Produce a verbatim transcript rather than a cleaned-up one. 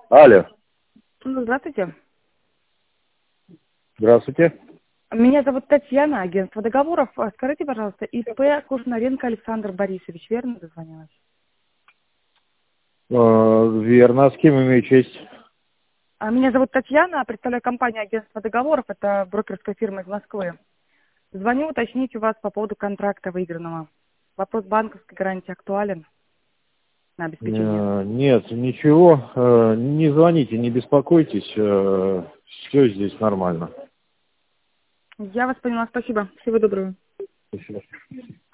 Алло, Ну, здравствуйте. здравствуйте. Меня зовут Татьяна, агентство договоров. А Скажите, пожалуйста, ИП Кушнаренко Александр Борисович, верно дозвонилась? Э, верно, а с кем имею честь? А Меня зовут Татьяна, представляю компанию агентство договоров, это брокерская фирма из Москвы. Звоню уточнить у вас по поводу контракта выигранного. Вопрос банковской гарантии актуален на обеспечение? Э, нет, ничего, э, не звоните, не беспокойтесь, все здесь нормально. Я вас поняла, спасибо. Всего доброго. Спасибо.